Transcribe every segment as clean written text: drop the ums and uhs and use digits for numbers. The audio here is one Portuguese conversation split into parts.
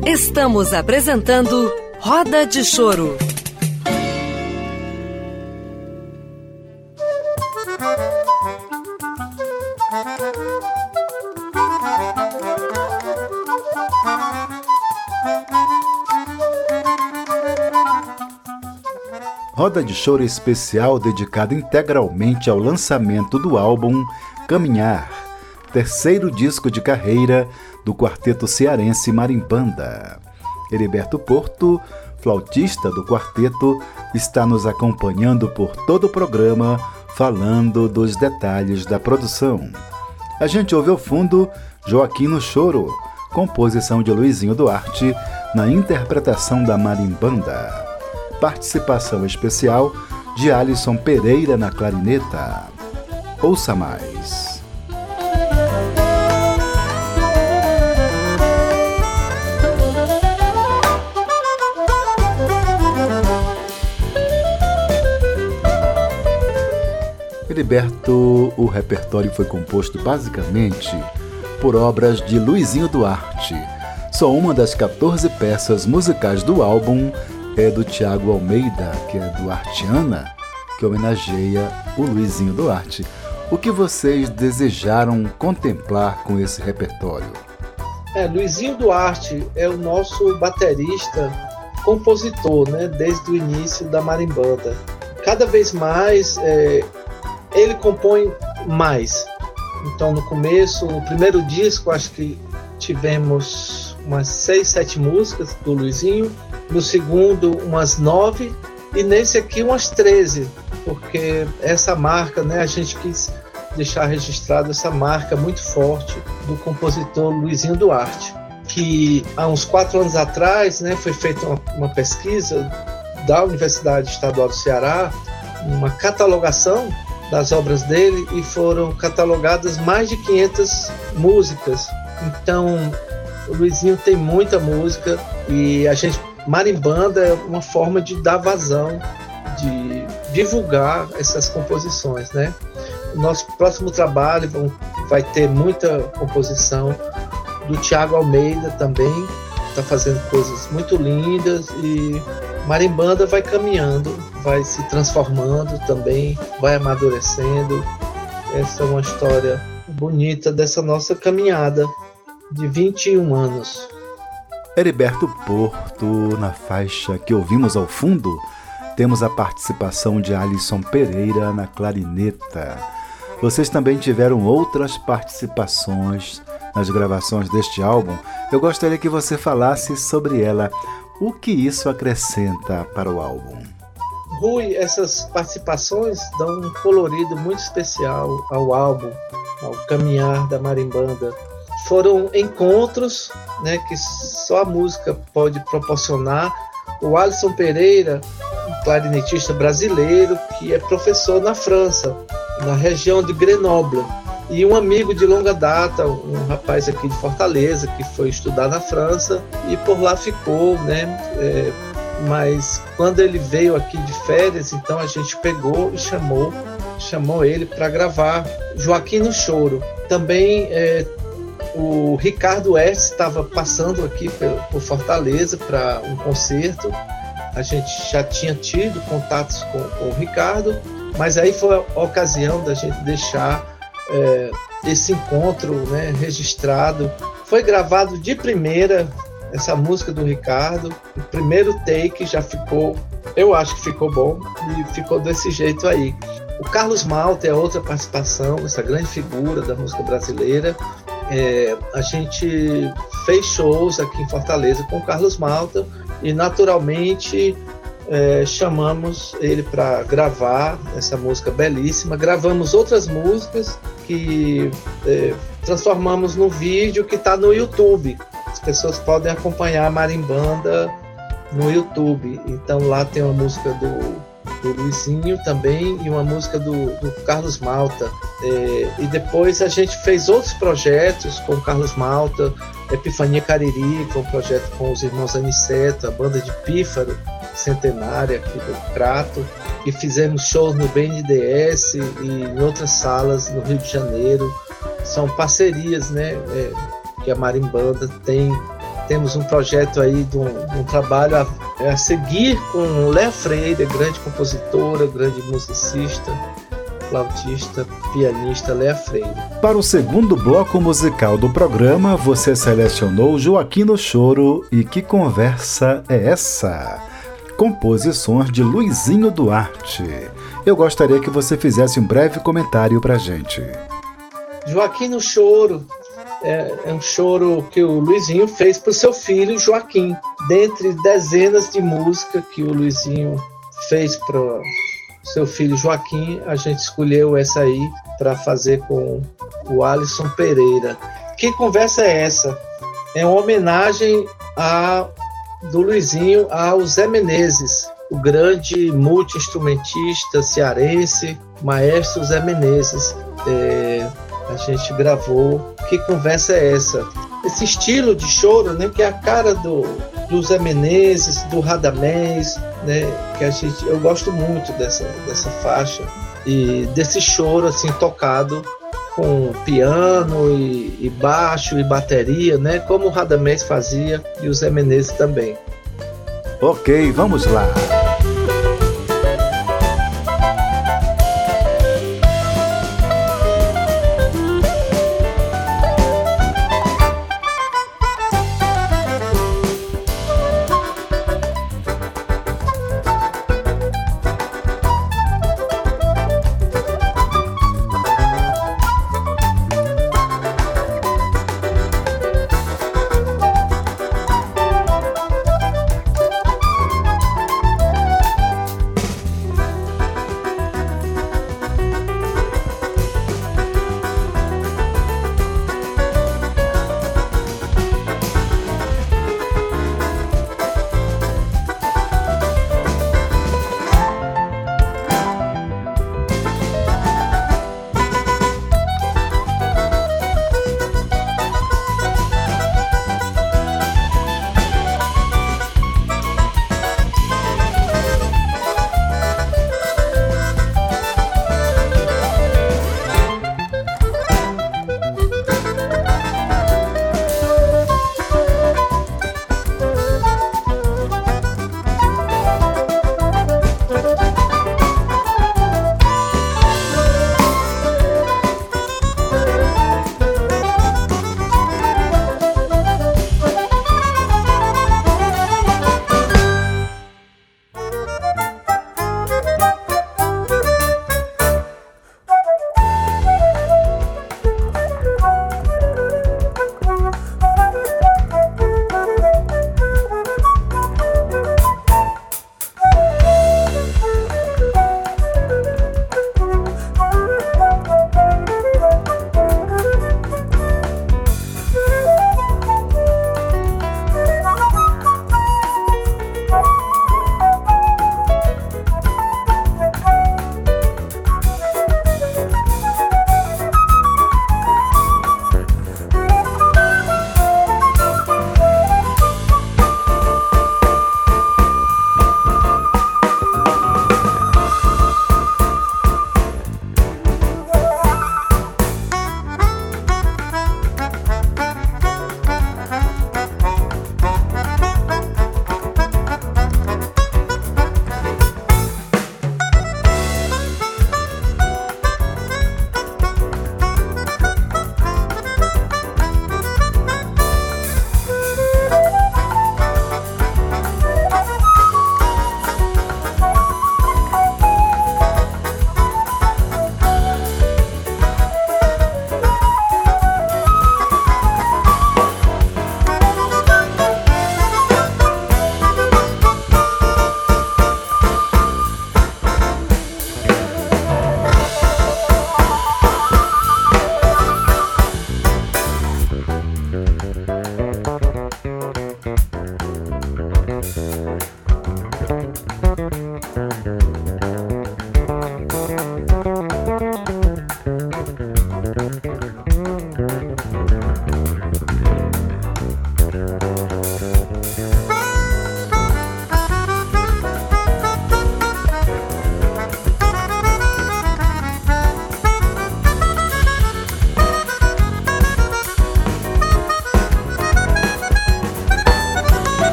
Estamos apresentando Roda de Choro. Roda de Choro especial dedicado integralmente ao lançamento do álbum Caminhar, terceiro disco de carreira do quarteto cearense Marimbanda. Heriberto Porto, flautista do quarteto, está nos acompanhando por todo o programa, falando dos detalhes da produção. A gente ouve ao fundo Joaquim no Choro, composição de Luizinho Duarte, na interpretação da Marimbanda. Participação especial de Alisson Pereira na clarineta. Ouça mais. Heriberto, o repertório foi composto basicamente por obras de Luizinho Duarte. Só uma das 14 peças musicais do álbum é do Tiago Almeida, que é duartiana, que homenageia o Luizinho Duarte. O que vocês desejaram contemplar com esse repertório? Luizinho Duarte é o nosso baterista, compositor, né, desde o início da Marimbanda. Cada vez mais ele compõe mais. Então, no começo, no primeiro disco, acho que tivemos umas 6, 7 músicas do Luizinho. No segundo, umas 9. E nesse aqui, umas 13. Porque essa marca, né, a gente quis deixar registrado essa marca muito forte do compositor Luizinho Duarte. Que há uns 4 anos atrás, né, foi feita uma pesquisa da Universidade Estadual do Ceará, uma catalogação das obras dele, e foram catalogadas mais de 500 músicas. Então, o Luizinho tem muita música e Marimbanda é uma forma de dar vazão, de divulgar essas composições, né? O nosso próximo trabalho vai ter muita composição do Tiago Almeida também, está fazendo coisas muito lindas, e Marimbanda vai caminhando, vai se transformando também, vai amadurecendo. Essa é uma história bonita dessa nossa caminhada de 21 anos. Heriberto Porto, na faixa que ouvimos ao fundo, temos a participação de Alisson Pereira na clarineta. Vocês também tiveram outras participações nas gravações deste álbum. Eu gostaria que você falasse sobre ela. O que isso acrescenta para o álbum? Rui, essas participações dão um colorido muito especial ao álbum, ao caminhar da Marimbanda. Foram encontros, né, que só a música pode proporcionar. O Alisson Pereira, um clarinetista brasileiro, que é professor na França, na região de Grenoble, e um amigo de longa data, um rapaz aqui de Fortaleza, que foi estudar na França e por lá ficou, né? Mas quando ele veio aqui de férias, então a gente pegou e chamou ele para gravar Joaquim no Choro. Também o Ricardo S. estava passando aqui por Fortaleza para um concerto. A gente já tinha tido contatos com o Ricardo, mas aí foi a ocasião da gente deixar esse encontro, né, registrado. Foi gravado de primeira essa música do Ricardo. O primeiro take já ficou, eu acho que ficou bom, e ficou desse jeito aí. O Carlos Malta é outra participação, essa grande figura da música brasileira. A gente fez shows aqui em Fortaleza com o Carlos Malta e naturalmente chamamos ele para gravar essa música belíssima. Gravamos outras músicas que transformamos no vídeo que está no YouTube. As pessoas podem acompanhar a Marimbanda no YouTube. Então lá tem uma música do Luizinho também e uma música do Carlos Malta. E depois a gente fez outros projetos com o Carlos Malta, Epifania Cariri, que é um projeto com os irmãos Aniceto, a banda de pífaro centenária aqui do Crato, e fizemos shows no BNDES e em outras salas no Rio de Janeiro. São parcerias, né, que a Marimbanda tem temos um projeto aí de um trabalho a seguir com Léa Freire, grande compositora, grande musicista, flautista, pianista Léa Freire. Para o segundo bloco musical do programa, você selecionou Joaquim no Choro e Que Conversa é Essa? Composições de Luizinho Duarte. Eu gostaria que você fizesse um breve comentário pra gente. Joaquim no Choro é um choro que o Luizinho fez para o seu filho Joaquim. Dentre dezenas de músicas que o Luizinho fez para o seu filho Joaquim, a gente escolheu essa aí para fazer com o Alisson Pereira. Que conversa é essa? É uma homenagem do Luizinho ao Zé Menezes, o grande multi-instrumentista cearense, maestro Zé Menezes. A gente gravou Que Conversa é Essa? Esse estilo de choro, né, que é a cara do Zé Menezes, do Radamés, né, que eu gosto muito dessa faixa e desse choro assim tocado com piano e baixo e bateria, né, como o Radamés fazia e o Zé Menezes também. Ok, vamos lá.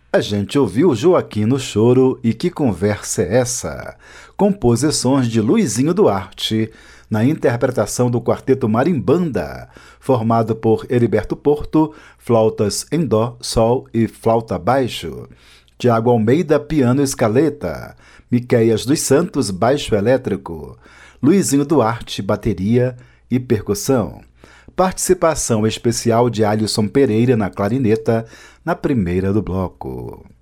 A gente ouviu Joaquim no choro e Que Conversa é Essa? Composições de Luizinho Duarte, na interpretação do Quarteto Marimbanda, formado por Heriberto Porto, flautas em dó, sol e flauta baixo, Tiago Almeida, piano e escaleta, Miquéias dos Santos, baixo elétrico, Luizinho Duarte, bateria e percussão. Participação especial de Alisson Pereira na clarineta, na primeira do bloco.